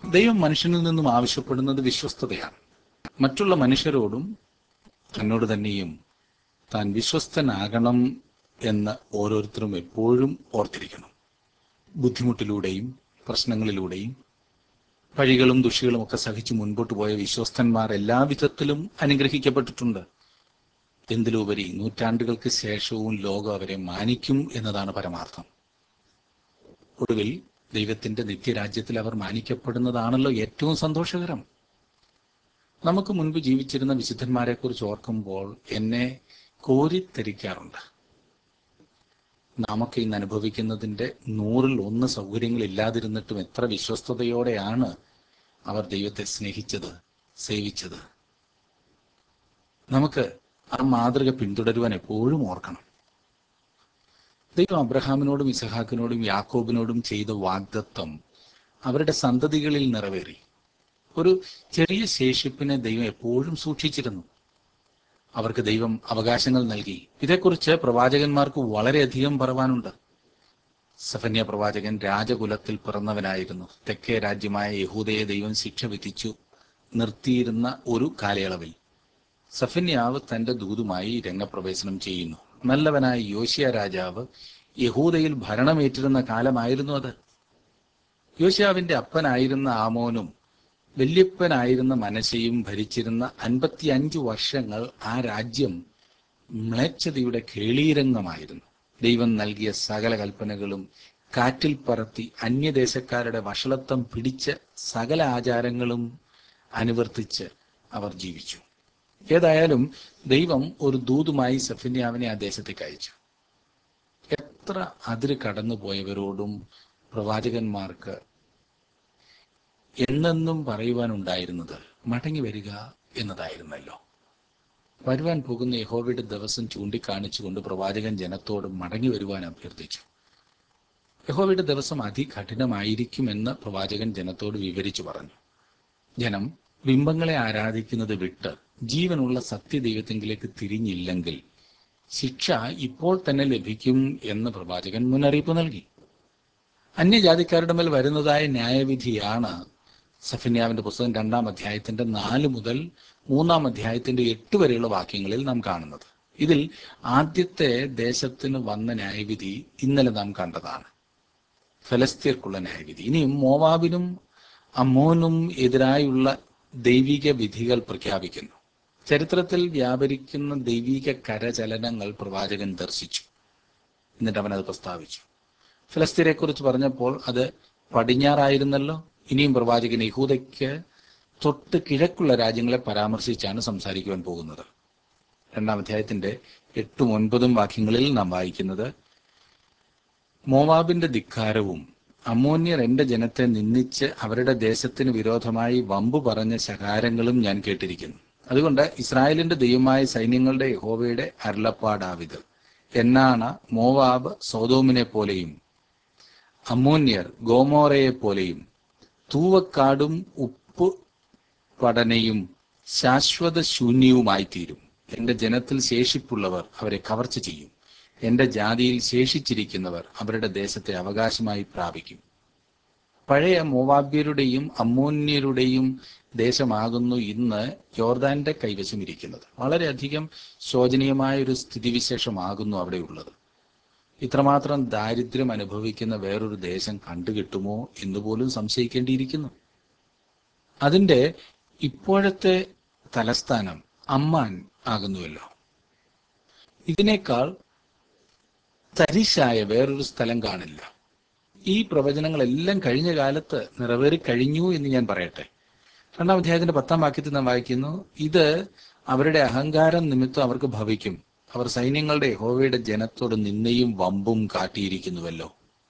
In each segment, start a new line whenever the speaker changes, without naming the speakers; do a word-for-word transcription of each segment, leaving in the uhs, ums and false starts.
ദൈവം മനുഷ്യനിൽ നിന്നും ആവശ്യപ്പെടുന്നത് വിശ്വസ്തതയാണ്. മറ്റുള്ള മനുഷ്യരോടും തന്നോട് തന്നെയും താൻ വിശ്വസ്തനാകണം എന്ന് ഓരോരുത്തരും എപ്പോഴും ഓർത്തിരിക്കണം. ബുദ്ധിമുട്ടിലൂടെയും പ്രശ്നങ്ങളിലൂടെയും പഴികളും ദുഷികളും ഒക്കെ സഹിച്ചു മുൻപോട്ട് പോയ വിശ്വസ്തന്മാർ എല്ലാവിധത്തിലും അനുഗ്രഹിക്കപ്പെട്ടിട്ടുണ്ട്. എന്തിലുപരി നൂറ്റാണ്ടുകൾക്ക് ശേഷവും ലോകം അവരെ മാനിക്കും എന്നതാണ് പരമാർത്ഥം. ഒടുവിൽ ദൈവത്തിന്റെ നിത്യരാജ്യത്തിൽ അവർ മാനിക്കപ്പെടുന്നതാണല്ലോ ഏറ്റവും സന്തോഷകരം. നമുക്ക് മുൻപ് ജീവിച്ചിരുന്ന വിശുദ്ധന്മാരെ കുറിച്ച് ഓർക്കുമ്പോൾ എന്നെ കോരിത്തരിക്കാറുണ്ട്. നാമൊക്കെ ഇന്ന് അനുഭവിക്കുന്നതിന്റെ നൂറിൽ ഒന്ന് സൗകര്യങ്ങൾ ഇല്ലാതിരുന്നിട്ടും എത്ര വിശ്വസ്തയോടെയാണ് അവർ ദൈവത്തെ സ്നേഹിച്ചത്, സേവിച്ചത്. നമുക്ക് ആ മാതൃക പിന്തുടരുവാൻ എപ്പോഴും ഓർക്കണം. ദൈവം അബ്രഹാമിനോടും ഇസഹാക്കിനോടും യാക്കോബിനോടും ചെയ്ത വാഗ്ദത്തം അവരുടെ സന്തതികളിൽ നിറവേറി. ഒരു ചെറിയ ശേഷിപ്പിനെ ദൈവം എപ്പോഴും സൂക്ഷിച്ചിരുന്നു. അവർക്ക് ദൈവം അവകാശങ്ങൾ നൽകി. ഇതേക്കുറിച്ച് പ്രവാചകന്മാർക്ക് വളരെയധികം പറവാനുണ്ട്. സഫന്യ പ്രവാചകൻ രാജകുലത്തിൽ പിറന്നവനായിരുന്നു. തെക്കേ രാജ്യമായ യഹൂദയെ ദൈവം ശിക്ഷ വിധിച്ചു നിർത്തിയിരുന്ന ഒരു കാലയളവിൽ സഫന്യാവ് തന്റെ ദൂതുമായി രംഗപ്രവേശനം ചെയ്യുന്നു. നല്ലവനായ യോശിയ രാജാവ് യഹൂദയിൽ ഭരണമേറ്റിരുന്ന കാലമായിരുന്നു അത്. യോശിയാവിന്റെ അപ്പനായിരുന്ന ആമോനും വല്യപ്പനായിരുന്ന മനശ്ശെയും ഭരിച്ചിരുന്ന അൻപത്തിയഞ്ചു വർഷങ്ങൾ ആ രാജ്യം മ്ലേച്ഛതയുടെ കേളീരംഗമായിരുന്നു. ദൈവം നൽകിയ സകല കൽപ്പനകളും കാറ്റിൽ പറത്തി അന്യദേശക്കാരുടെ വഷളത്വം പിടിച്ച സകല ആചാരങ്ങളും അനുവർത്തിച്ച് അവർ ജീവിച്ചു. ഏതായാലും ദൈവം ഒരു ദൂതുമായി സഫന്യാവിനെ ആ ദേശത്തേക്ക് അയച്ചു. എത്ര അതിര് കടന്നുപോയവരോടും പ്രവാചകന്മാർക്ക് എന്നെന്നും പറയുവാനുണ്ടായിരുന്നത് മടങ്ങി വരിക എന്നതായിരുന്നല്ലോ. വരുവാൻ പോകുന്ന യഹോവയുടെ ദിവസം ചൂണ്ടിക്കാണിച്ചുകൊണ്ട് പ്രവാചകൻ ജനത്തോട് മടങ്ങി വരുവാൻ അഭ്യർത്ഥിച്ചു. യഹോവയുടെ ദിവസം അതികഠിനമായിരിക്കുമെന്ന് പ്രവാചകൻ ജനത്തോട് വിവരിച്ചു പറഞ്ഞു. ജനം ബിംബങ്ങളെ ആരാധിക്കുന്നത് വിട്ട് ജീവനുള്ള സത്യദൈവത്തിങ്കിലേക്ക് തിരിഞ്ഞില്ലെങ്കിൽ ശിക്ഷ ഇപ്പോൾ തന്നെ ലഭിക്കും എന്ന് പ്രവാചകൻ മുന്നറിയിപ്പ് നൽകി. അന്യജാതിക്കാരുടെ മേൽ വരുന്നതായ ന്യായവിധിയാണ് സഫന്യാവിന്റെ പുസ്തകം രണ്ടാം അധ്യായത്തിന്റെ നാല് മുതൽ മൂന്നാം അധ്യായത്തിന്റെ എട്ട് വരെയുള്ള വാക്യങ്ങളിൽ നാം കാണുന്നത്. ഇതിൽ ആദ്യത്തെ ദേശത്തിന് വന്ന ന്യായവിധി ഇന്നലെ നാം കണ്ടതാണ്, ഫലസ്തീർക്കുള്ള ന്യായവിധി. ഇനിയും മോവാബിനും അമ്മോനും എതിരായുള്ള ദൈവിക വിധികൾ പ്രഖ്യാപിക്കുന്നു. ചരിത്രത്തിൽ വ്യാപരിക്കുന്ന ദൈവിക കരചലനങ്ങൾ പ്രവാചകൻ ദർശിച്ചു. എന്നിട്ട് അവൻ അത് പ്രസ്താവിച്ചു. ഫലസ്തീനെ കുറിച്ച് പറഞ്ഞപ്പോൾ അത് പടിഞ്ഞാറായിരുന്നല്ലോ. ഇനിയും പ്രവാചകൻ യഹൂദയ്ക്ക് തൊട്ട് കിഴക്കുള്ള രാജ്യങ്ങളെ പരാമർശിച്ചാണ് സംസാരിക്കുവാൻ പോകുന്നത്. രണ്ടാം അധ്യായത്തിന്റെ എട്ടും ഒൻപതും വാക്യങ്ങളിൽ നാം വായിക്കുന്നത്, മോവാബിന്റെ ധിക്കാരവും അമ്മോന്യർ എന്റെ ജനത്തെ നിന്ദിച്ച് അവരുടെ ദേശത്തിന് വിരോധമായി വമ്പു പറഞ്ഞ ശകാരങ്ങളും ഞാൻ കേട്ടിരിക്കുന്നു. അതുകൊണ്ട് ഇസ്രായേലിന്റെ ദൈവമായ സൈന്യങ്ങളുടെ യഹോവയുടെ അരുളപ്പാടാവിത്: എന്നാണ മോവാബ് സോദോമിനെ പോലെയും അമ്മോന്യർ ഗോമോറയെ പോലെയും തൂവക്കാടും ഉപ്പ് പടനയും ശാശ്വത ശൂന്യവുമായി തീരും. എന്റെ ജനത്തിൽ ശേഷിപ്പുള്ളവർ അവരെ കവർച്ച ചെയ്യും. എന്റെ ജാതിയിൽ ശേഷിച്ചിരിക്കുന്നവർ അവരുടെ ദേശത്തെ അവകാശമായി പ്രാപിക്കും. പഴയ മോവാബ്യരുടെയും അമ്മോന്യരുടെയും ദേശമാകുന്നു ഇന്ന് യോർദാന്റെ കൈവശം ഇരിക്കുന്നത്. വളരെയധികം ശോചനീയമായ ഒരു സ്ഥിതിവിശേഷമാകുന്നു അവിടെ ഉള്ളത്. ഇത്രമാത്രം ദാരിദ്ര്യം അനുഭവിക്കുന്ന വേറൊരു ദേശം കണ്ടുകിട്ടുമോ എന്നുപോലും സംശയിക്കേണ്ടിയിരിക്കുന്നു. അതിൻ്റെ ഇപ്പോഴത്തെ തലസ്ഥാനം അമ്മാൻ ആകുന്നുവല്ലോ. ഇതിനേക്കാൾ തരിശായ വേറൊരു സ്ഥലം കാണില്ല. ഈ പ്രവചനങ്ങളെല്ലാം കഴിഞ്ഞ കാലത്ത് നിറവേറി കഴിഞ്ഞു എന്ന് ഞാൻ പറയട്ടെ. രണ്ടാം അധ്യായത്തിന്റെ പത്താം വാക്യത്തിൽ നാം വായിക്കുന്നു, ഇത് അവരുടെ അഹങ്കാരം നിമിത്തം അവർക്ക് ഭവിക്കും. അവർ സൈന്യങ്ങളുടെ യഹോവയുടെ ജനത്തോട് നിന്നയും വമ്പും കാട്ടിയിരിക്കുന്നുവല്ലോ.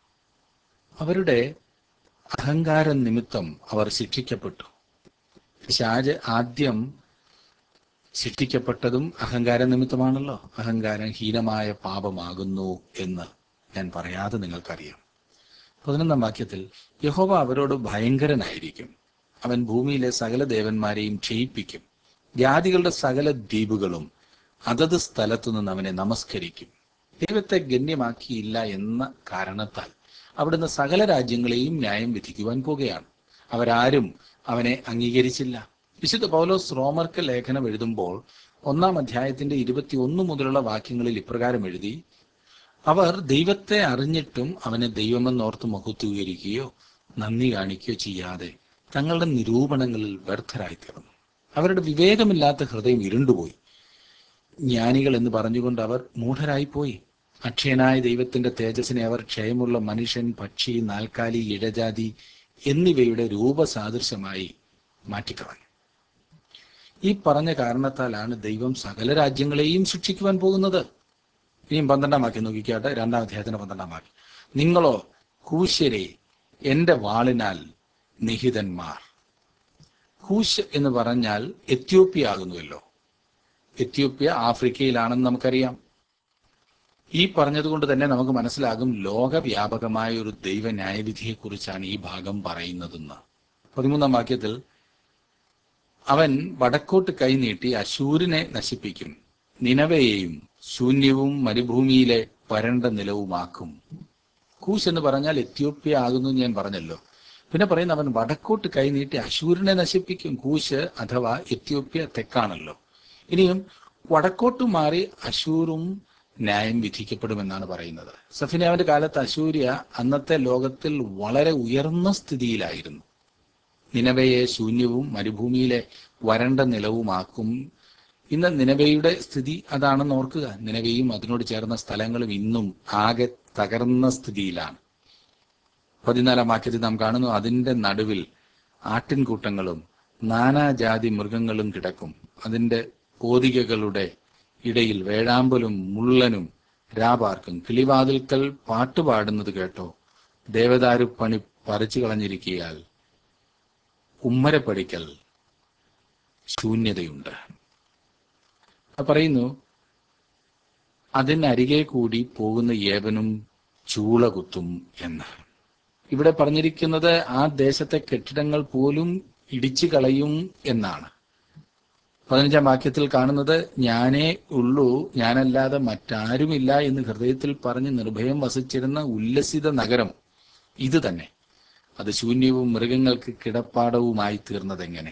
അവരുടെ അഹങ്കാരം നിമിത്തം അവർ ശിക്ഷിക്കപ്പെട്ടു. പിശാച് ആദ്യം ശിക്ഷിക്കപ്പെട്ടതും അഹങ്കാര നിമിത്തമാണല്ലോ. അഹങ്കാരം ഹീനമായ പാപമാകുന്നു എന്ന് ഞാൻ പറയാതെ നിങ്ങൾക്കറിയാം. പതിനൊന്നാം വാക്യത്തിൽ, യഹോവ അവരോട് ഭയങ്കരനായിരിക്കും. അവൻ ഭൂമിയിലെ സകല ദേവന്മാരെയും ക്ഷയിപ്പിക്കും. ജാതികളുടെ സകല ദ്വീപുകളും അതത് സ്ഥലത്തു നിന്ന് അവനെ നമസ്കരിക്കും. ദൈവത്തെ ഗണ്യമാക്കിയില്ല എന്ന കാരണത്താൽ അവിടുന്ന് സകല രാജ്യങ്ങളെയും ന്യായം വിധിക്കുവാൻ പോകുകയാണ്. അവരാരും അവനെ അംഗീകരിച്ചില്ല. വിശുദ്ധ പൗലോസ് റോമർക്ക് ലേഖനം എഴുതുമ്പോൾ ഒന്നാം അധ്യായത്തിന്റെ ഇരുപത്തി ഒന്ന് മുതലുള്ള വാക്യങ്ങളിൽ ഇപ്രകാരം എഴുതി: അവർ ദൈവത്തെ അറിഞ്ഞിട്ടും അവനെ ദൈവമെന്നോർത്ത് മഹത്വീകരിക്കുകയോ നന്ദി കാണിക്കുകയോ ചെയ്യാതെ തങ്ങളുടെ നിരൂപണങ്ങളിൽ വ്യർത്ഥരായി തീർന്നു. അവരുടെ വിവേകമില്ലാത്ത ഹൃദയം ഇരുണ്ടുപോയി. ജ്ഞാനികൾ എന്ന് പറഞ്ഞുകൊണ്ട് അവർ മൂഢരായിപ്പോയി. അക്ഷയനായ ദൈവത്തിന്റെ തേജസ്സിനെ അവർ ക്ഷയമുള്ള മനുഷ്യൻ, പക്ഷി, നാൽക്കാലി, ഇഴജാതി എന്നിവയുടെ രൂപസാദൃശ്യമായി മാറ്റിക്കളഞ്ഞു. ഈ പറഞ്ഞ കാരണത്താലാണ് ദൈവം സകല രാജ്യങ്ങളെയും ശിക്ഷിക്കുവാൻ പോകുന്നത്. ഇനിയും പന്ത്രണ്ടാം വാക്യം നോക്കിക്കാട്ടെ. രണ്ടാം അധ്യായത്തിന്റെ പന്ത്രണ്ടാം വാക്യം: നിങ്ങളോ കൂശ്യരെ എന്റെ വാളിനാൽ നിഹിതന്മാർ. കൂശ് എന്ന് പറഞ്ഞാൽ എത്യോപ്യ ആകുന്നുവല്ലോ. എത്യോപ്യ ആഫ്രിക്കയിലാണെന്ന് നമുക്കറിയാം. ഈ പറഞ്ഞതുകൊണ്ട് തന്നെ നമുക്ക് മനസ്സിലാകും ലോകവ്യാപകമായ ഒരു ദൈവ ന്യായവിധിയെക്കുറിച്ചാണ് ഈ ഭാഗം പറയുന്നതെന്ന്. പതിമൂന്നാം വാക്യത്തിൽ അവൻ വടക്കോട്ട് കൈനീട്ടി അശൂരിനെ നശിപ്പിക്കും, നിനവയെയും ശൂന്യവും മരുഭൂമിയിലെ വരണ്ട നിലവുമാക്കും. കൂശ് എന്ന് പറഞ്ഞാൽ എത്യോപ്യ ആകുന്നു ഞാൻ പറഞ്ഞല്ലോ. പിന്നെ പറയുന്ന അവൻ വടക്കോട്ട് കൈനീട്ടി അശൂരിനെ നശിപ്പിക്കും. കൂശ് അഥവാ എത്യോപ്യ തെക്കാണല്ലോ. ഇനിയും വടക്കോട്ട് മാറി അശൂറും ന്യായം വിധിക്കപ്പെടുമെന്നാണ് പറയുന്നത്. സഫന്യാവിന്റെ കാലത്ത് അശൂര്യ അന്നത്തെ ലോകത്തിൽ വളരെ ഉയർന്ന സ്ഥിതിയിലായിരുന്നു. നിനവയെ ശൂന്യവും മരുഭൂമിയിലെ വരണ്ട നിലവുമാക്കും. ഇന്ന് നിനവയുടെ സ്ഥിതി അതാണെന്ന് ഓർക്കുക. നിനവയും അതിനോട് ചേർന്ന സ്ഥലങ്ങളും ഇന്നും ആകെ തകർന്ന സ്ഥിതിയിലാണ്. പതിനാലാം വാക്യത്തിൽ നാം കാണുന്നു: അതിന്റെ നടുവിൽ ആട്ടിൻകൂട്ടങ്ങളും നാനാജാതി മൃഗങ്ങളും കിടക്കും. അതിന്റെ പോതികകളുടെ ഇടയിൽ വേഴാമ്പലും മുള്ളനും രാപാർക്കും. കിളിവാതിൽക്കൽ പാട്ടുപാടുന്നത് കേട്ടോ, ദേവദാരു പണി പറിച്ചു കളഞ്ഞിരിക്കിയാൽ ഉമ്മരപ്പടിക്കൽ ശൂന്യതയുണ്ട്. പറയുന്നു അതിനരികെ കൂടി പോകുന്ന ഏവനും ചൂള കുത്തും എന്ന്. ഇവിടെ പറഞ്ഞിരിക്കുന്നത് ആ ദേശത്തെ കെട്ടിടങ്ങൾ പോലും ഇടിച്ചു കളയും എന്നാണ്. പതിനഞ്ചാം വാക്യത്തിൽ കാണുന്നത്: ഞാനേ ഉള്ളൂ, ഞാനല്ലാതെ മറ്റാരുമില്ല എന്ന് ഹൃദയത്തിൽ പറഞ്ഞ് നിർഭയം വസിച്ചിരുന്ന ഉല്ലസിത നഗരം ഇത് തന്നെ. അത് ശൂന്യവും മൃഗങ്ങൾക്ക് കിടപ്പാടവുമായി തീർന്നതെങ്ങനെ?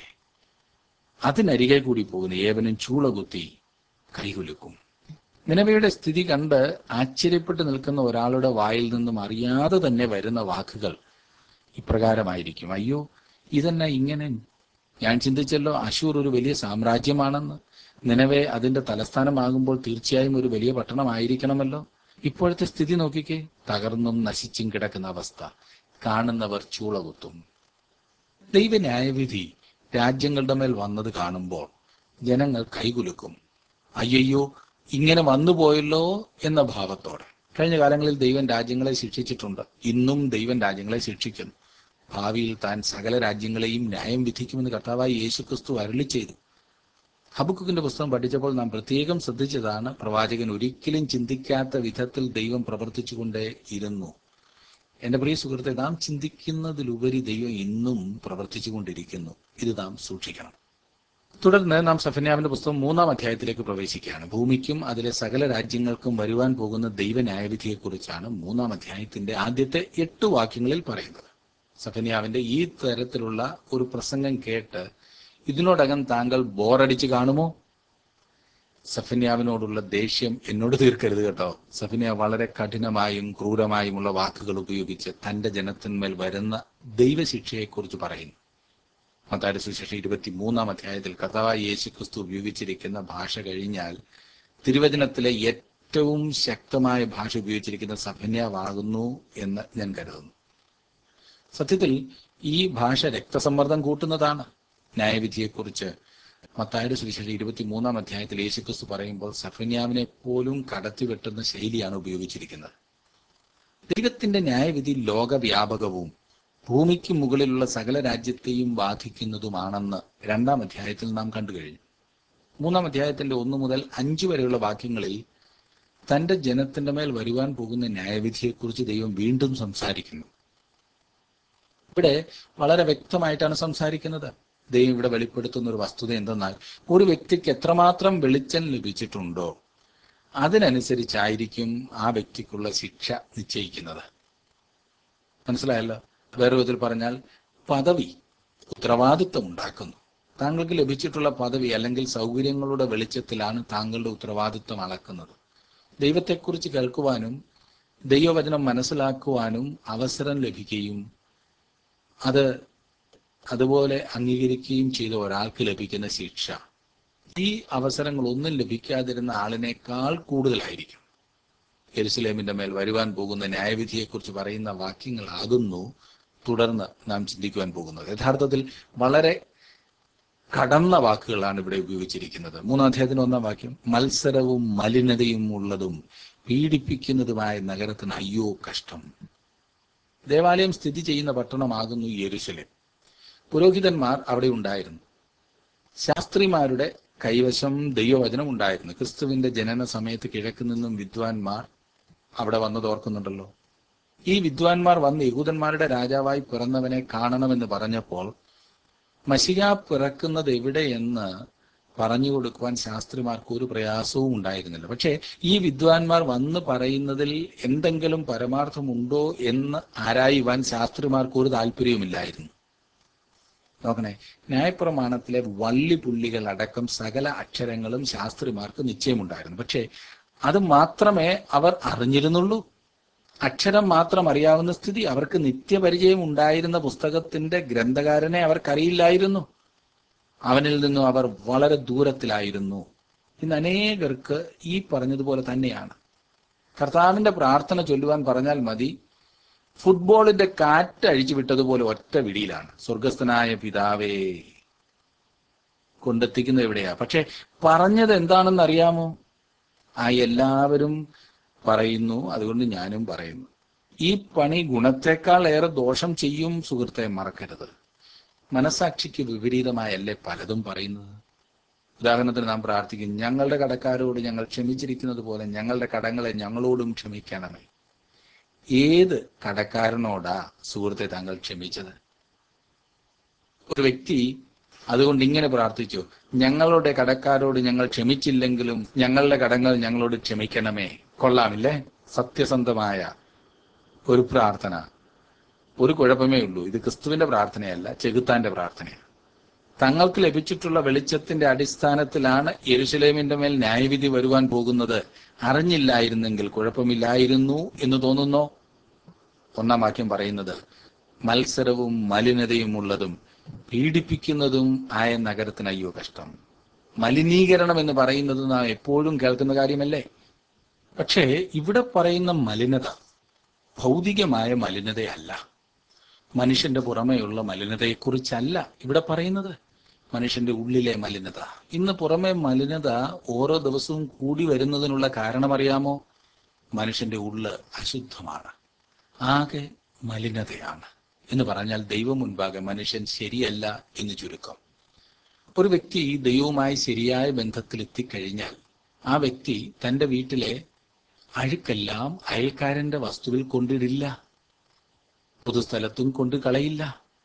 അതിനരികെ കൂടി പോകുന്ന ഏവനും ചൂളകുത്തി കൈകുലുക്കും. നിനവയുടെ സ്ഥിതി കണ്ട് ആശ്ചര്യപ്പെട്ട് നിൽക്കുന്ന ഒരാളുടെ വായിൽ നിന്നും അറിയാതെ തന്നെ വരുന്ന വാക്കുകൾ ഇപ്രകാരമായിരിക്കും: അയ്യോ, ഇതെന്നാ ഇങ്ങനെ? ഞാൻ ചിന്തിച്ചല്ലോ അശൂർ ഒരു വലിയ സാമ്രാജ്യമാണെന്ന്. നിനവെ അതിന്റെ തലസ്ഥാനമാകുമ്പോൾ തീർച്ചയായും ഒരു വലിയ പട്ടണമായിരിക്കണമല്ലോ. ഇപ്പോഴത്തെ സ്ഥിതി നോക്കിക്കേ, തകർന്നും നശിച്ചും കിടക്കുന്ന അവസ്ഥ. കാണുന്നവർ ചൂളകുത്തും. ദൈവ ന്യായവിധി രാജ്യങ്ങളുടെ മേൽ വന്നത് കാണുമ്പോൾ ജനങ്ങൾ കൈകുലുക്കും. അയ്യോ, ഇങ്ങനെ വന്നുപോയല്ലോ എന്ന ഭാവത്തോടെ. കഴിഞ്ഞ കാലങ്ങളിൽ ദൈവം രാജ്യങ്ങളെ ശിക്ഷിച്ചിട്ടുണ്ട്. ഇന്നും ദൈവം രാജ്യങ്ങളെ ശിക്ഷിക്കുന്നു. ഭാവിയിൽ താൻ സകല രാജ്യങ്ങളെയും ന്യായം വിധിക്കുമെന്ന് കർത്താവായ യേശുക്രിസ്തു അരുളി ചെയ്തു. ഹബക്കുക്കിന്റെ പുസ്തകം പഠിച്ചപ്പോൾ നാം പ്രത്യേകം ശ്രദ്ധിച്ചതാണ്, പ്രവാചകൻ ഒരിക്കലും ചിന്തിക്കാത്ത വിധത്തിൽ ദൈവം പ്രവർത്തിച്ചുകൊണ്ടേ ഇരുന്നു. എന്റെ പ്രിയ സുഹൃത്തെ, നാം ചിന്തിക്കുന്നതിലുപരി ദൈവം ഇന്നും പ്രവർത്തിച്ചു കൊണ്ടിരിക്കുന്നു. ഇത് നാം സൂക്ഷിക്കണം. തുടർന്ന് നാം സഫന്യാവിന്റെ പുസ്തകം മൂന്നാം അധ്യായത്തിലേക്ക് പ്രവേശിക്കുകയാണ്. ഭൂമിക്കും അതിലെ സകല രാജ്യങ്ങൾക്കും വരുവാൻ പോകുന്ന ദൈവ ന്യായവിധിയെക്കുറിച്ചാണ് മൂന്നാം അധ്യായത്തിന്റെ ആദ്യത്തെ എട്ട് വാക്യങ്ങളിൽ പറയുന്നത്. സഫന്യാവിന്റെ ഈ തരത്തിലുള്ള ഒരു പ്രസംഗം കേട്ട് ഇതിനോടകം താങ്കൾ ബോറടിച്ച് കാണുമോ? സഫന്യാവിനോടുള്ള ദേഷ്യം എന്നോട് തീർക്കരുത് കേട്ടോ. സഫന്യാവ് വളരെ കഠിനമായും ക്രൂരമായുമുള്ള വാക്കുകൾ ഉപയോഗിച്ച് തന്റെ ജനത്തിന്മേൽ വരുന്ന ദൈവശിക്ഷയെക്കുറിച്ച് പറയുന്നു. മത്തായിയുടെ സുവിശേഷം ഇരുപത്തി മൂന്നാം അധ്യായത്തിൽ കർത്താവായ യേശുക്രിസ്തു ഉപയോഗിച്ചിരിക്കുന്ന ഭാഷ കഴിഞ്ഞാൽ തിരുവചനത്തിലെ ഏറ്റവും ശക്തമായ ഭാഷ ഉപയോഗിച്ചിരിക്കുന്ന സഫന്യാവാകുന്നു എന്ന് ഞാൻ കരുതുന്നു. സത്യത്തിൽ ഈ ഭാഷ രക്തസമ്മർദ്ദം കൂട്ടുന്നതാണ്. ന്യായവിധിയെക്കുറിച്ച് മത്തായിയുടെ സുവിശേഷം ഇരുപത്തി മൂന്നാം അധ്യായത്തിൽ യേശുക്രിസ്തു പറയുമ്പോൾ സഫന്യാവിനെ പോലും കടത്തിവെട്ടുന്ന ശൈലിയാണ് ഉപയോഗിച്ചിരിക്കുന്നത്. ദൈവത്തിന്റെ ന്യായവിധി ലോകവ്യാപകവും ഭൂമിക്ക് മുകളിലുള്ള സകല രാജ്യത്തെയും ബാധിക്കുന്നതുമാണെന്ന് രണ്ടാം അധ്യായത്തിൽ നാം കണ്ടു കഴിഞ്ഞു. മൂന്നാം അധ്യായത്തിന്റെ ഒന്ന് മുതൽ അഞ്ചു വരെയുള്ള വാക്യങ്ങളിൽ തന്റെ ജനത്തിന്റെ മേൽ വരുവാൻ പോകുന്ന ന്യായവിധിയെക്കുറിച്ച് ദൈവം വീണ്ടും സംസാരിക്കുന്നു. ഇവിടെ വളരെ വ്യക്തമായിട്ടാണ് സംസാരിക്കുന്നത്. ദൈവം ഇവിടെ വെളിപ്പെടുത്തുന്ന ഒരു വസ്തുത എന്തെന്നാൽ, ഒരു വ്യക്തിക്ക് എത്രമാത്രം വെളിച്ചം ലഭിച്ചിട്ടുണ്ടോ അതിനനുസരിച്ചായിരിക്കും ആ വ്യക്തിക്കുള്ള ശിക്ഷ നിശ്ചയിക്കുന്നത്. മനസ്സിലായല്ലോ? വേറെ വിധത്തിൽ പറഞ്ഞാൽ, പദവി ഉത്തരവാദിത്വം ഉണ്ടാക്കുന്നു. താങ്കൾക്ക് ലഭിച്ചിട്ടുള്ള പദവി അല്ലെങ്കിൽ സൗകര്യങ്ങളുടെ വെളിച്ചത്തിലാണ് താങ്കളുടെ ഉത്തരവാദിത്വം അളക്കുന്നത്. ദൈവത്തെക്കുറിച്ച് കേൾക്കുവാനും ദൈവവചനം മനസ്സിലാക്കുവാനും അവസരം ലഭിക്കുകയും അത് അതുപോലെ അംഗീകരിക്കുകയും ചെയ്ത ഒരാൾക്ക് ലഭിക്കുന്ന ശിക്ഷ ഈ അവസരങ്ങൾ ഒന്നും ലഭിക്കാതിരുന്ന ആളിനേക്കാൾ കൂടുതലായിരിക്കും. യെരുശലേമിന്റെ മേൽ വരുവാൻ പോകുന്ന ന്യായവിധിയെക്കുറിച്ച് പറയുന്ന വാക്യങ്ങളാകുന്നു തുടർന്ന് നാം ചിന്തിക്കുവാൻ പോകുന്നത്. യഥാർത്ഥത്തിൽ വളരെ കടന്ന വാക്കുകളാണ് ഇവിടെ ഉപയോഗിച്ചിരിക്കുന്നത്. മൂന്നാം അധ്യായത്തിന് ഒന്നാം വാക്യം, മത്സരവും മലിനതയും ഉള്ളതും പീഡിപ്പിക്കുന്നതുമായ നഗരത്തിന് അയ്യോ കഷ്ടം. ദേവാലയം സ്ഥിതി ചെയ്യുന്ന പട്ടണമാകുന്നു യെരുശലേം. പുരോഹിതന്മാർ അവിടെ ഉണ്ടായിരുന്നു. ശാസ്ത്രിമാരുടെ കൈവശം ദൈവവചനം ഉണ്ടായിരുന്നു. ക്രിസ്തുവിന്റെ ജനന സമയത്ത് കിഴക്ക് നിന്നും വിദ്വാൻമാർ അവിടെ വന്നത് ഓർക്കുന്നുണ്ടല്ലോ. ഈ വിദ്വാൻമാർ വന്ന് യഹൂദന്മാരുടെ രാജാവായി പിറന്നവനെ കാണണമെന്ന് പറഞ്ഞപ്പോൾ മശിഹ പിറക്കുന്നത് എവിടെയെന്ന് പറഞ്ഞു കൊടുക്കുവാൻ ശാസ്ത്രിമാർക്ക് ഒരു പ്രയാസവും ഉണ്ടായിരുന്നില്ല. പക്ഷേ ഈ വിദ്വാൻമാർ വന്ന് പറയുന്നതിൽ എന്തെങ്കിലും പരമാർത്ഥമുണ്ടോ എന്ന് ആരായുവാൻ ശാസ്ത്രിമാർക്ക് ഒരു താല്പര്യവുമില്ലായിരുന്നു. നോക്കണേ, ന്യായപ്രമാണത്തിലെ വള്ളിപുള്ളികൾ അടക്കം സകല അക്ഷരങ്ങളും ശാസ്ത്രിമാർക്ക് നിശ്ചയമുണ്ടായിരുന്നു. പക്ഷേ അത് മാത്രമേ അവർ അറിഞ്ഞിരുന്നുള്ളൂ. അക്ഷരം മാത്രം അറിയാവുന്ന സ്ഥിതി. അവർക്ക് നിത്യപരിചയം ഉണ്ടായിരുന്ന പുസ്തകത്തിന്റെ ഗ്രന്ഥകാരനെ അവർക്കറിയില്ലായിരുന്നു. അവനിൽ നിന്നും അവർ വളരെ ദൂരത്തിലായിരുന്നു. ഇന്ന് അനേകർക്ക് ഈ പറഞ്ഞതുപോലെ തന്നെയാണ്. കർത്താവിന്റെ പ്രാർത്ഥന ചൊല്ലുവാൻ പറഞ്ഞാൽ മതി, ഫുട്ബോളിന്റെ കാറ്റ് അഴിച്ചു വിട്ടതുപോലെ ഒറ്റ വിടിയിലാണ്. സ്വർഗസ്ഥനായ പിതാവേ കൊണ്ടെത്തിക്കുന്നത് എവിടെയാ? പക്ഷെ പറഞ്ഞത് എന്താണെന്ന് അറിയാമോ? ആ എല്ലാവരും പറയുന്നു, അതുകൊണ്ട് ഞാനും പറയുന്നു. ഈ പണി ഗുണത്തെക്കാൾ ഏറെ ദോഷം ചെയ്യും. സുഹൃത്തെ, മറക്കരുത്. മനസാക്ഷിക്ക് വിപരീതമായല്ലേ പലതും പറയുന്നത്. ഉദാഹരണത്തിന് നാം പ്രാർത്ഥിക്കും, ഞങ്ങളുടെ കടക്കാരോട് ഞങ്ങൾ ക്ഷമിച്ചിരിക്കുന്നത് പോലെ ഞങ്ങളുടെ കടങ്ങളെ ഞങ്ങളോടും ക്ഷമിക്കണമേ. ഏത് കടക്കാരനോടാ സുഹൃത്തെ താങ്കൾ ക്ഷമിച്ചത്? ഒരു വ്യക്തി അതുകൊണ്ട് ഇങ്ങനെ പ്രാർത്ഥിച്ചു, ഞങ്ങളുടെ കടക്കാരോട് ഞങ്ങൾ ക്ഷമിച്ചില്ലെങ്കിലും ഞങ്ങളുടെ കടങ്ങൾ ഞങ്ങളോട് ക്ഷമിക്കണമേ. കൊള്ളാമില്ലേ? സത്യസന്ധമായ ഒരു പ്രാർത്ഥന. ഒരു കുഴപ്പമേ ഉള്ളൂ, ഇത് ക്രിസ്തുവിന്റെ പ്രാർത്ഥനയല്ല, ചെകുത്താന്റെ പ്രാർത്ഥനയാണ്. തങ്ങൾക്ക് ലഭിച്ചിട്ടുള്ള വെളിച്ചത്തിന്റെ അടിസ്ഥാനത്തിലാണ് യെരുശലേമിന്റെ മേൽ ന്യായവിധി വരുവാൻ പോകുന്നത്. അറിഞ്ഞില്ലായിരുന്നെങ്കിൽ കുഴപ്പമില്ലായിരുന്നു എന്ന് തോന്നുന്നോ? ഒന്നാം വാക്യം പറയുന്നത്, മത്സരവും മലിനതയും ഉള്ളതും പീഡിപ്പിക്കുന്നതും ആയ നഗരത്തിന് അയ്യോ കഷ്ടം. മലിനീകരണം എന്ന് പറയുന്നത് നാം എപ്പോഴും കേൾക്കുന്ന കാര്യമല്ലേ? പക്ഷേ ഇവിടെ പറയുന്ന മലിനത ഭൗതികമായ മലിനതയല്ല. മനുഷ്യന്റെ പുറമേയുള്ള മലിനതയെക്കുറിച്ചല്ല ഇവിടെ പറയുന്നത്. മനുഷ്യന്റെ ഉള്ളിലെ മലിനത. ഇന്ന് പുറമെ മലിനത ഓരോ ദിവസവും കൂടി വരുന്നതിനുള്ള കാരണം അറിയാമോ? മനുഷ്യന്റെ ഉള്ള് അശുദ്ധമാണ്, ആകെ മലിനതയാണ്. എന്ന് പറഞ്ഞാൽ ദൈവം മുൻപാകെ മനുഷ്യൻ ശരിയല്ല എന്ന് ചുരുക്കം. ഒരു വ്യക്തി ദൈവവുമായി ശരിയായ ബന്ധത്തിൽ എത്തിക്കഴിഞ്ഞാൽ ആ വ്യക്തി തൻ്റെ വീട്ടിലെ അഴുക്കെല്ലാം അയൽക്കാരന്റെ വസ്തുവിൽ കൊണ്ടിടില്ല, പൊതുസ്ഥലത്തും കൊണ്ട് കളയില്ല.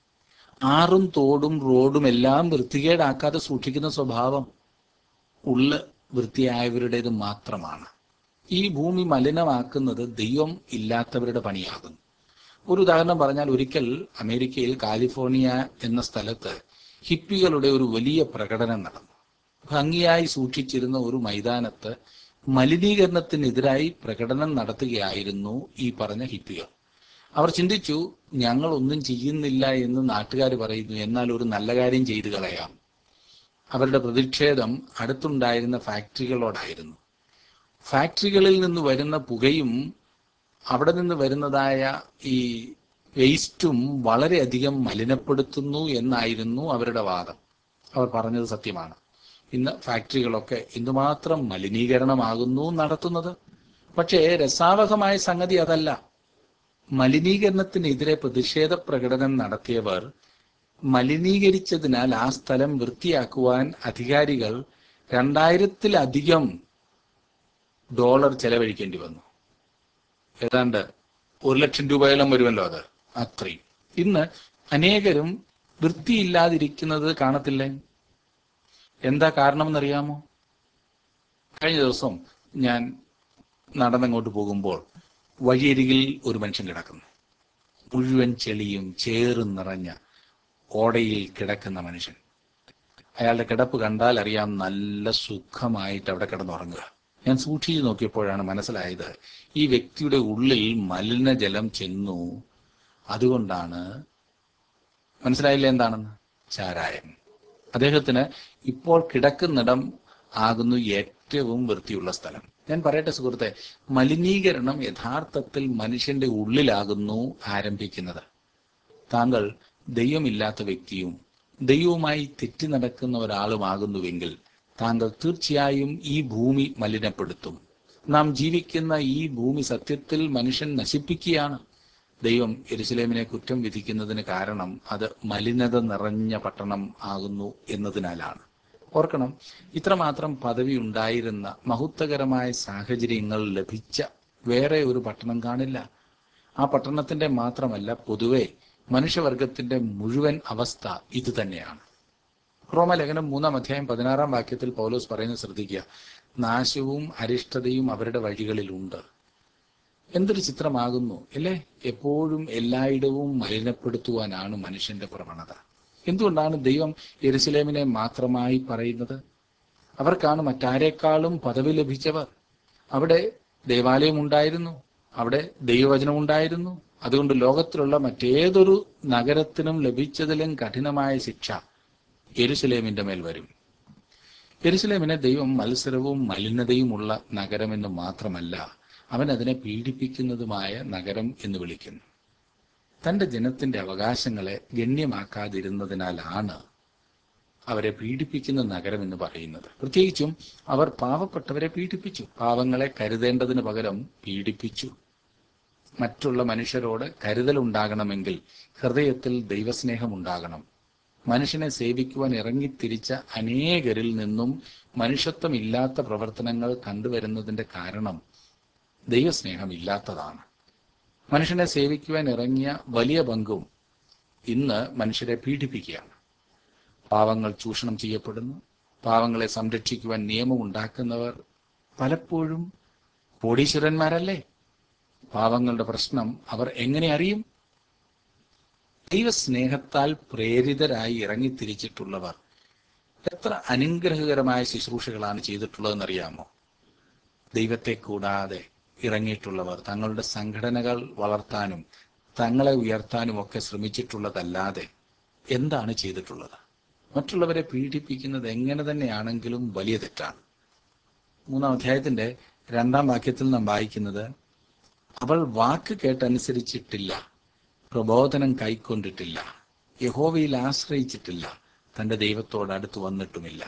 ആറും തോടും റോഡും എല്ലാം വൃത്തികേടാക്കാതെ സൂക്ഷിക്കുന്ന സ്വഭാവം ഉള്ള് വൃത്തിയായവരുടേത് മാത്രമാണ്. ഈ ഭൂമി മലിനമാക്കുന്നത് ദൈവം ഇല്ലാത്തവരുടെ പണിയാകുന്നു. ഒരു ഉദാഹരണം പറഞ്ഞാൽ, ഒരിക്കൽ അമേരിക്കയിൽ കാലിഫോർണിയ എന്ന സ്ഥലത്ത് ഹിപ്പികളുടെ ഒരു വലിയ പ്രകടനം നടന്നു. ഭംഗിയായി സൂക്ഷിച്ചിരുന്ന ഒരു മൈതാനത്ത് മലിനീകരണത്തിനെതിരായി പ്രകടനം നടത്തുകയായിരുന്നു ഈ പറഞ്ഞ ഹിപ്പികൾ. അവർ ചിന്തിച്ചു, ഞങ്ങൾ ഒന്നും ചെയ്യുന്നില്ല എന്ന് നാട്ടുകാർ പറയുന്നു, എന്നാൽ ഒരു നല്ല കാര്യം ചെയ്തു കളയാം. അവരുടെ പ്രതിഷേധം അടുത്തുണ്ടായിരുന്ന ഫാക്ടറികളോടായിരുന്നു. ഫാക്ടറികളിൽ നിന്ന് വരുന്ന പുകയും അവിടെ നിന്ന് വരുന്നതായ ഈ വേസ്റ്റും വളരെയധികം മലിനപ്പെടുത്തുന്നു എന്നായിരുന്നു അവരുടെ വാദം. അവർ പറഞ്ഞത് സത്യമാണ്. ഇന്ന് ഫാക്ടറികളൊക്കെ എന്തുമാത്രം മലിനീകരണമാകുന്നു നടത്തുന്നത്. പക്ഷേ രസാവഹമായ സംഗതി അതല്ല. മലിനീകരണത്തിനെതിരെ പ്രതിഷേധ പ്രകടനം നടത്തിയവർ മലിനീകരിച്ചതിനാൽ ആ സ്ഥലം വൃത്തിയാക്കുവാൻ അധികാരികൾ രണ്ടായിരത്തിലധികം ഡോളർ ചെലവഴിക്കേണ്ടി വന്നു. ഏതാണ്ട് ഒരു ലക്ഷം രൂപയോളം വരുമല്ലോ അത്, അത്രയും. ഇന്ന് അനേകരും വൃത്തിയില്ലാതിരിക്കുന്നത് കാണത്തില്ലേ? എന്താ കാരണമെന്നറിയാമോ? കഴിഞ്ഞ ദിവസം ഞാൻ നടന്നങ്ങോട്ട് പോകുമ്പോൾ വഴിയരികിൽ ഒരു മനുഷ്യൻ കിടക്കുന്നു. മുഴുവൻ ചെളിയും ചേറും നിറഞ്ഞ ഓടയിൽ കിടക്കുന്ന മനുഷ്യൻ. അയാളുടെ കിടപ്പ് കണ്ടാൽ അറിയാം നല്ല സുഖമായിട്ട് അവിടെ കിടന്നുറങ്ങുക. ഞാൻ സൂക്ഷിച്ചു നോക്കിയപ്പോഴാണ് മനസ്സിലായത്, ഈ വ്യക്തിയുടെ ഉള്ളിൽ മലിനജലം ചെന്നു. അതുകൊണ്ടാണ് മനസ്സിലായില്ല എന്താണെന്ന്. ചാരായം. അദ്ദേഹത്തിന് ഇപ്പോൾ കിടക്കുന്നിടം ആകുന്നു ഏറ്റവും വൃത്തിയുള്ള സ്ഥലം. ഞാൻ പറയട്ടെ സുഹൃത്തെ, മലിനീകരണം യഥാർത്ഥത്തിൽ മനുഷ്യന്റെ ഉള്ളിലാകുന്നു ആരംഭിക്കുന്നത്. താങ്കൾ ദൈവമില്ലാത്ത വ്യക്തിയും ദൈവവുമായി തെറ്റി നടക്കുന്ന ഒരാളുമാകുന്നുവെങ്കിൽ താങ്കൾ തീർച്ചയായും ഈ ഭൂമി മലിനപ്പെടുത്തും. നാം ജീവിക്കുന്ന ഈ ഭൂമി സത്യത്തിൽ മനുഷ്യൻ നശിപ്പിക്കുകയാണ്. ദൈവം യെരുശലേമിനെ കുറ്റം വിധിക്കുന്നതിന് കാരണം അത് മലിനത നിറഞ്ഞ പട്ടണം ആകുന്നു എന്നതിനാലാണ്. ഓർക്കണം, ഇത്രമാത്രം പദവി ഉണ്ടായിരുന്ന മഹത്വകരമായ സാഹചര്യങ്ങൾ ലഭിച്ച വേറെ ഒരു പട്ടണം കാണില്ല. ആ പട്ടണത്തിന്റെ മാത്രമല്ല, പൊതുവെ മനുഷ്യവർഗത്തിന്റെ മുഴുവൻ അവസ്ഥ ഇത് തന്നെയാണ്. റോമലേഖനം മൂന്നാം അധ്യായം പതിനാറാം വാക്യത്തിൽ പൗലോസ് പറയുന്നത് ശ്രദ്ധിക്കുക. നാശവും അരിഷ്ടതയും അവരുടെ വഴികളിലുണ്ട്. എന്തൊരു ചിത്രമാകുന്നു അല്ലേ? എപ്പോഴും എല്ലായിടവും മലിനപ്പെടുത്തുവാനാണ് മനുഷ്യന്റെ പ്രവണത. എന്തുകൊണ്ടാണ് ദൈവം യെരുശലേമിനെ മാത്രമായി പറയുന്നത്? അവർക്കാണ് മറ്റാരേക്കാളും പദവി ലഭിച്ചവർ. അവിടെ ദേവാലയം ഉണ്ടായിരുന്നു, അവിടെ ദൈവവചനം ഉണ്ടായിരുന്നു. അതുകൊണ്ട് ലോകത്തിലുള്ള മറ്റേതൊരു നഗരത്തിനും ലഭിച്ചതിലും കഠിനമായ ശിക്ഷ യെരുശലേമിന്റെ മേൽ വരും. യെരുശലേമിനെ ദൈവം മത്സരവും മലിനതയുമുള്ള നഗരമെന്ന് മാത്രമല്ല, അവൻ അതിനെ പീഡിപ്പിക്കുന്നതുമായ നഗരം എന്ന് വിളിക്കുന്നു. തന്റെ ജനത്തിന്റെ അവകാശങ്ങളെ ഗണ്യമാക്കാതിരുന്നതിനാലാണ് അവരെ പീഡിപ്പിക്കുന്ന നഗരം എന്ന് പറയുന്നത്. പ്രത്യേകിച്ചും അവർ പാവപ്പെട്ടവരെ പീഡിപ്പിച്ചു. പാവങ്ങളെ കരുതേണ്ടതിന് പകരം പീഡിപ്പിച്ചു. മറ്റുള്ള മനുഷ്യരോട് കരുതലുണ്ടാകണമെങ്കിൽ ഹൃദയത്തിൽ ദൈവസ്നേഹം ഉണ്ടാകണം. മനുഷ്യനെ സേവിക്കുവാൻ ഇറങ്ങിത്തിരിച്ച അനേകരിൽ നിന്നും മനുഷ്യത്വമില്ലാത്ത പ്രവർത്തനങ്ങൾ കണ്ടുവരുന്നതിന്റെ കാരണം ദൈവസ്നേഹമില്ലാത്തതാണ്. മനുഷ്യനെ സേവിക്കുവാൻ ഇറങ്ങിയ വലിയ പങ്കും ഇന്ന് മനുഷ്യരെ പീഡിപ്പിക്കുകയാണ്. പാവങ്ങൾ ചൂഷണം ചെയ്യപ്പെടുന്നു. പാവങ്ങളെ സംരക്ഷിക്കുവാൻ നിയമം ഉണ്ടാക്കുന്നവർ പലപ്പോഴും കോടീശ്വരന്മാരല്ലേ? പാവങ്ങളുടെ പ്രശ്നം അവർ എങ്ങനെ അറിയും? ദൈവസ്നേഹത്താൽ പ്രേരിതരായി ഇറങ്ങിത്തിരിച്ചിട്ടുള്ളവർ എത്ര അനുഗ്രഹകരമായ ശുശ്രൂഷകളാണ് ചെയ്തിട്ടുള്ളതെന്നറിയാമോ? ദൈവത്തെ കൂടാതെ ഇറങ്ങിയിട്ടുള്ളവർ തങ്ങളുടെ സംഘടനകൾ വളർത്താനും തങ്ങളെ ഉയർത്താനും ഒക്കെ ശ്രമിച്ചിട്ടുള്ളതല്ലാതെ എന്താണ് ചെയ്തിട്ടുള്ളത്? മറ്റുള്ളവരെ പീഡിപ്പിക്കുന്നത് എങ്ങനെ തന്നെയാണെങ്കിലും വലിയ തെറ്റാണ്. മൂന്നാം അധ്യായത്തിന്റെ രണ്ടാം വാക്യത്തിൽ നാം വായിക്കുന്നത്, അവൾ വാക്ക് കേട്ടനുസരിച്ചിട്ടില്ല, പ്രബോധനം കൈക്കൊണ്ടിട്ടില്ല, യഹോവയിൽ ആശ്രയിച്ചിട്ടില്ല, തന്റെ ദൈവത്തോട് അടുത്ത് വന്നിട്ടുമില്ല.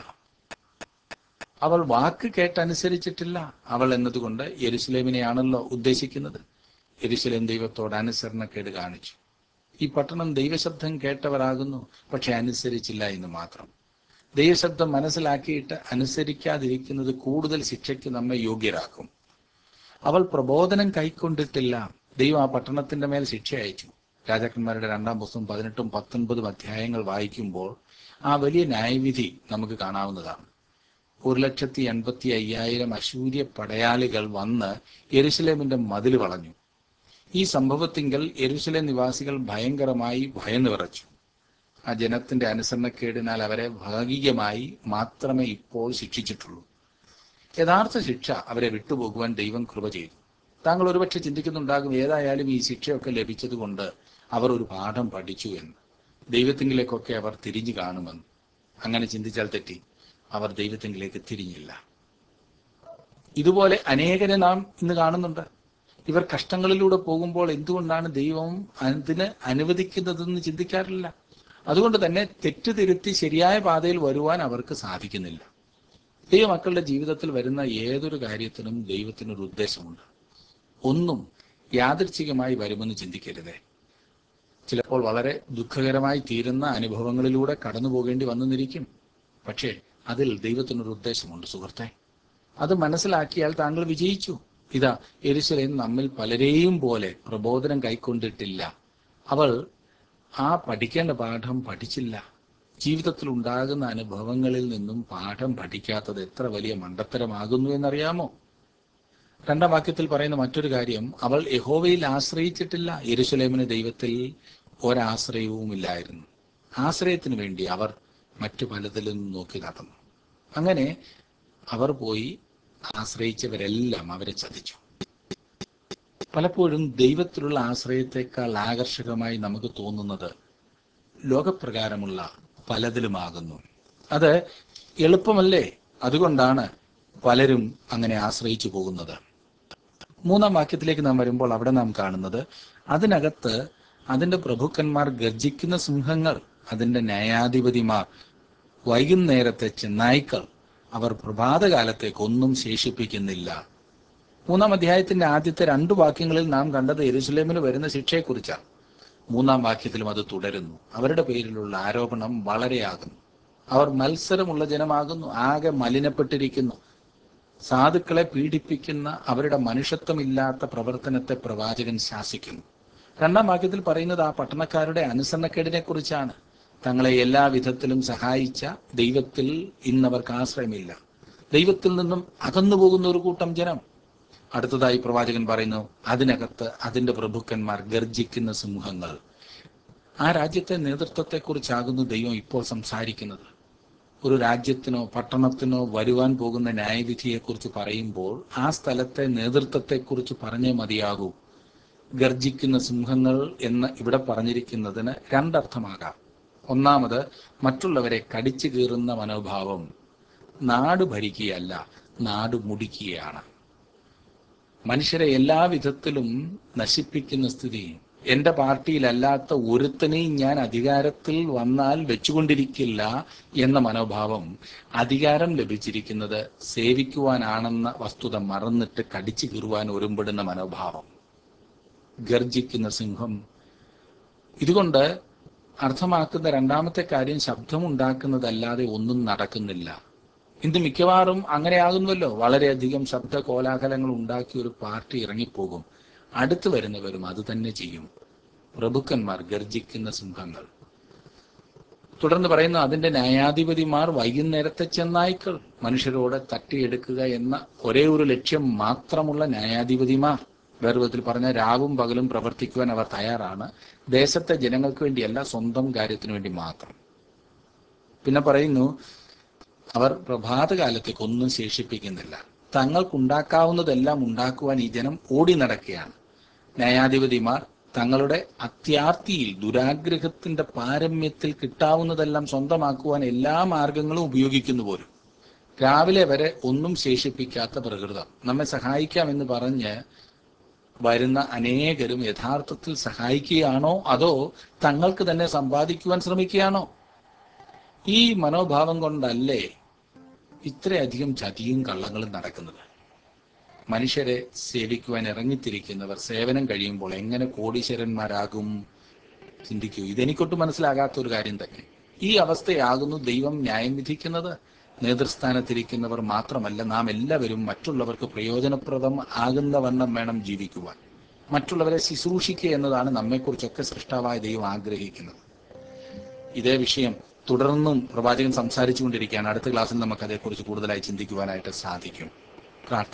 അവൾ വാക്ക് കേട്ടനുസരിച്ചിട്ടില്ല. അവൾ എന്നതുകൊണ്ട് യെരുശലേമിനെയാണല്ലോ ഉദ്ദേശിക്കുന്നത്. യെരുശലേം ദൈവത്തോട് അനുസരണക്കേട് കാണിച്ചു. ഈ പട്ടണം ദൈവശബ്ദം കേട്ടവരാകുന്നു, പക്ഷെ അനുസരിച്ചില്ല എന്ന് മാത്രം. ദൈവശബ്ദം മനസ്സിലാക്കിയിട്ട് അനുസരിക്കാതിരിക്കുന്നത് കൂടുതൽ ശിക്ഷയ്ക്ക് നമ്മെ യോഗ്യരാക്കും. അവൾ പ്രബോധനം കൈക്കൊണ്ടിട്ടില്ല. ദൈവം ആ പട്ടണത്തിന്റെ മേൽ ശിക്ഷ അയച്ചു. രാജാക്കന്മാരുടെ രണ്ടാം പുസ്തകം പതിനെട്ടും പത്തൊൻപതും അധ്യായങ്ങൾ വായിക്കുമ്പോൾ ആ വലിയ ന്യായവിധി നമുക്ക് കാണാവുന്നതാണ്. ഒരു ലക്ഷത്തി എൺപത്തി അയ്യായിരം അശൂര്യ പടയാളികൾ വന്ന് യെരുശലേമിന്റെ മതിൽ വളഞ്ഞു. ഈ സംഭവത്തിങ്കൽ യെരുശലേം നിവാസികൾ ഭയങ്കരമായി ഭയന്നു വിറച്ചു. ആ ജനത്തിന്റെ അനുസരണക്കേടിനാൽ അവരെ ഭാഗികമായി മാത്രമേ ഇപ്പോൾ ശിക്ഷിച്ചിട്ടുള്ളൂ. യഥാർത്ഥ ശിക്ഷ അവരെ വിട്ടുപോകുവാൻ ദൈവം കൃപ ചെയ്തു. താങ്കൾ ഒരുപക്ഷെ ചിന്തിക്കുന്നുണ്ടാകും, ഏതായാലും ഈ ശിക്ഷയൊക്കെ ലഭിച്ചത് കൊണ്ട് അവർ ഒരു പാഠം പഠിച്ചു എന്ന്, ദൈവത്തിങ്കിലേക്കൊക്കെ അവർ തിരിഞ്ഞു കാണുമെന്ന്. അങ്ങനെ ചിന്തിച്ചാൽ തെറ്റി. അവർ ദൈവത്തിങ്കിലേക്ക് തിരിഞ്ഞില്ല. ഇതുപോലെ അനേകരെ നാം ഇന്ന് കാണുന്നുണ്ട്. ഇവർ കഷ്ടങ്ങളിലൂടെ പോകുമ്പോൾ എന്തുകൊണ്ടാണ് ദൈവം അതിന് അനുവദിക്കുന്നതെന്ന് ചിന്തിക്കാറില്ല. അതുകൊണ്ട് തന്നെ തെറ്റ് തിരുത്തി ശരിയായ പാതയിൽ വരുവാൻ അവർക്ക് സാധിക്കുന്നില്ല. ദൈവമക്കളുടെ ജീവിതത്തിൽ വരുന്ന ഏതൊരു കാര്യത്തിനും ദൈവത്തിനൊരു ഉദ്ദേശമുണ്ട്. ഒന്നും യാദൃച്ഛികമായി വരുമെന്ന് ചിന്തിക്കരുതേ. ചിലപ്പോൾ വളരെ ദുഃഖകരമായി തീരുന്ന അനുഭവങ്ങളിലൂടെ കടന്നു പോകേണ്ടി വന്നെന്നിരിക്കും. പക്ഷേ അതിൽ ദൈവത്തിനൊരു ഉദ്ദേശമുണ്ട് സുഹൃത്തെ. അത് മനസ്സിലാക്കിയാൽ താങ്കൾ വിജയിച്ചു. ഇതാ, യെരുശലേം നമ്മിൽ പലരെയും പോലെ പ്രബോധനം കൈക്കൊണ്ടിട്ടില്ല. അവൾ ആ പഠിക്കേണ്ട പാഠം പഠിച്ചില്ല. ജീവിതത്തിൽ ഉണ്ടാകുന്ന അനുഭവങ്ങളിൽ നിന്നും പാഠം പഠിക്കാത്തത് എത്ര വലിയ മണ്ടത്തരമാകുന്നു എന്നറിയാമോ? രണ്ടാം വാക്യത്തിൽ പറയുന്ന മറ്റൊരു കാര്യം, അവൾ യഹോവയിൽ ആശ്രയിച്ചിട്ടില്ല. യെരുശലേമിന് ദൈവത്തിൽ ഒരാശ്രയവും ഇല്ലായിരുന്നു. ആശ്രയത്തിന് വേണ്ടി അവർ മറ്റു പലതിലും നോക്കി നടന്നു. അങ്ങനെ അവർ പോയി ആശ്രയിച്ചവരെല്ലാം അവരെ ചതിച്ചു. പലപ്പോഴും ദൈവത്തിലുള്ള ആശ്രയത്തെക്കാൾ ആകർഷകമായി നമുക്ക് തോന്നുന്നത് ലോകപ്രകാരമുള്ള പലതിലുമാകുന്നു. അത് എളുപ്പമല്ലേ? അതുകൊണ്ടാണ് പലരും അങ്ങനെ ആശ്രയിച്ചു പോകുന്നത്. മൂന്നാം വാക്യത്തിലേക്ക് നാം വരുമ്പോൾ അവിടെ നാം കാണുന്നത്, അതിനകത്ത് അതിന്റെ പ്രഭുക്കന്മാർ ഗർജിക്കുന്ന സിംഹങ്ങൾ, അതിന്റെ ന്യായാധിപതിമാർ വൈകുന്നേരത്തെ ചെന്നായ്ക്കൾ, അവർ പ്രഭാതകാലത്തേക്ക് ഒന്നും ശേഷിപ്പിക്കുന്നില്ല. മൂന്നാം അധ്യായത്തിന്റെ ആദ്യത്തെ രണ്ടു വാക്യങ്ങളിൽ നാം കണ്ടത് യെരൂശലേമിന് വരുന്ന ശിക്ഷയെക്കുറിച്ചാണ്. മൂന്നാം വാക്യത്തിലും അത് തുടരുന്നു. അവരുടെ പേരിലുള്ള ആരോപണം വളരെയാകുന്നു. അവർ മത്സരമുള്ള ജനമാകുന്നു, ആകെ മലിനപ്പെട്ടിരിക്കുന്നു. സാധുക്കളെ പീഡിപ്പിക്കുന്ന അവരുടെ മനുഷ്യത്വമില്ലാത്ത പ്രവർത്തനത്തെ പ്രവാചകൻ ശാസിക്കുന്നു. രണ്ടാം വാക്യത്തിൽ പറയുന്നത് ആ പട്ടണക്കാരുടെ അനുസരണക്കേടിനെ കുറിച്ചാണ്. തങ്ങളെ എല്ലാ വിധത്തിലും സഹായിച്ച ദൈവത്തിൽ ഇന്നവർക്ക് ആശ്രയമില്ല. ദൈവത്തിൽ നിന്നും അകന്നു പോകുന്ന ഒരു കൂട്ടം ജനം. അടുത്തതായി പ്രവാചകൻ പറയുന്നു, അതിനകത്ത് അതിന്റെ പ്രഭുക്കന്മാർ ഗർജിക്കുന്ന സിംഹങ്ങൾ. ആ രാജ്യത്തെ നേതൃത്വത്തെക്കുറിച്ചാകുന്നു ദൈവം ഇപ്പോൾ സംസാരിക്കുന്നത്. ഒരു രാജ്യത്തിനോ പട്ടണത്തിനോ വരുവാൻ പോകുന്ന ന്യായവിധിയെക്കുറിച്ച് പറയുമ്പോൾ ആ സ്ഥലത്തെ നേതൃത്വത്തെക്കുറിച്ച് പറഞ്ഞേ മതിയാകൂ. ഗർജിക്കുന്ന സിംഹങ്ങൾ എന്ന് ഇവിടെ പറഞ്ഞിരിക്കുന്നതിന് രണ്ടർത്ഥമാകാം. ഒന്നാമത്, മറ്റുള്ളവരെ കടിച്ചു കീറുന്ന മനോഭാവം. നാട് ഭരിക്കുകയല്ല, നാട് മുടിക്കുകയാണ്. മനുഷ്യരെ എല്ലാ വിധത്തിലും നശിപ്പിക്കുന്ന സ്ഥിതി. എന്റെ പാർട്ടിയിലല്ലാത്ത ഒരുത്തനെയും ഞാൻ അധികാരത്തിൽ വന്നാൽ വെച്ചുകൊണ്ടിരിക്കില്ല എന്ന മനോഭാവം. അധികാരം ലഭിച്ചിരിക്കുന്നത് സേവിക്കുവാനാണെന്ന വസ്തുത മറന്നിട്ട് കടിച്ചു കീറുവാൻ ഒരുമ്പെടുന്ന മനോഭാവം. ഗർജിക്കുന്ന സിംഹം. ഇതുകൊണ്ട് അർത്ഥമാക്കുന്ന രണ്ടാമത്തെ കാര്യം, ശബ്ദമുണ്ടാക്കുന്നതല്ലാതെ ഒന്നും നടക്കുന്നില്ല. ഇന്ന് മിക്കവാറും അങ്ങനെയാകുന്നുവല്ലോ. വളരെയധികം ശബ്ദ കോലാഹലങ്ങൾ ഉണ്ടാക്കി ഒരു പാർട്ടി ഇറങ്ങിപ്പോകും. അടുത്തു വരുന്നവരും അത് തന്നെ ചെയ്യും. പ്രഭുക്കന്മാർ ഗർജിക്കുന്ന സിംഹങ്ങൾ. തുടർന്ന് പറയുന്നു, അതിന്റെ ന്യായാധിപതിമാർ വൈകുന്നേരത്തെ ചെന്നായ്ക്കൾ. മനുഷ്യരോട് തട്ടിയെടുക്കുക എന്ന ഒരേ ഒരു ലക്ഷ്യം മാത്രമുള്ള ന്യായാധിപതിമാർ. വേറെ വിധത്തിൽ പറഞ്ഞ, രാവും പകലും പ്രവർത്തിക്കുവാൻ അവർ തയ്യാറാണ്. ദേശത്തെ ജനങ്ങൾക്ക് വേണ്ടിയല്ല, സ്വന്തം കാര്യത്തിനു വേണ്ടി മാത്രം. പിന്നെ പറയുന്നു, അവർ പ്രഭാതകാലത്തേക്ക് ഒന്നും ശേഷിപ്പിക്കുന്നില്ല. തങ്ങൾക്കുണ്ടാക്കാവുന്നതെല്ലാം ഉണ്ടാക്കുവാൻ ഈ ജനം ഓടി നടക്കുകയാണ്. ന്യായാധിപതിമാർ തങ്ങളുടെ അത്യാർത്തിയിൽ, ദുരാഗ്രഹത്തിന്റെ പാരമ്യത്തിൽ കിട്ടാവുന്നതെല്ലാം സ്വന്തമാക്കുവാൻ എല്ലാ മാർഗങ്ങളും ഉപയോഗിക്കുന്നു പോലും. രാവിലെ വരെ ഒന്നും ശേഷിപ്പിക്കാത്ത പ്രകൃതം. നമ്മെ സഹായിക്കാമെന്ന് പറഞ്ഞ് വരുന്ന അനേകരും യഥാർത്ഥത്തിൽ സഹായിക്കുകയാണോ അതോ തങ്ങൾക്ക് തന്നെ സമ്പാദിക്കുവാൻ ശ്രമിക്കുകയാണോ? ഈ മനോഭാവം കൊണ്ടല്ലേ ഇത്രയധികം ചതിയും കള്ളങ്ങളും നടക്കുന്നത്. മനുഷ്യരെ സേവിക്കുവാൻ ഇറങ്ങിത്തിരിക്കുന്നവർ സേവനം കഴിയുമ്പോൾ എങ്ങനെ കോടീശ്വരന്മാരാകും? ചിന്തിക്കൂ. ഇതെനിക്കൊട്ടും മനസ്സിലാകാത്ത ഒരു കാര്യം തന്നെ. ഈ അവസ്ഥയാകുന്നു ദൈവം ന്യായം വിധിക്കുന്നത്. നേതൃസ്ഥാനത്തിരിക്കുന്നവർ മാത്രമല്ല, നാം എല്ലാവരും മറ്റുള്ളവർക്ക് പ്രയോജനപ്രദം ആകുന്ന വണ്ണം വേണം ജീവിക്കുവാൻ. മറ്റുള്ളവരെ ശുശ്രൂഷിക്കുക എന്നതാണ് നമ്മെക്കുറിച്ചൊക്കെ സൃഷ്ടാവായ ദൈവം ആഗ്രഹിക്കുന്നത്. ഇതേ വിഷയം തുടർന്നും പ്രവാചകൻ സംസാരിച്ചു കൊണ്ടിരിക്കുകയാണ്. അടുത്ത ക്ലാസ്സിൽ നമുക്ക് അതേക്കുറിച്ച് കൂടുതലായി ചിന്തിക്കുവാനായിട്ട് സാധിക്കും. പ്രാർത്ഥന.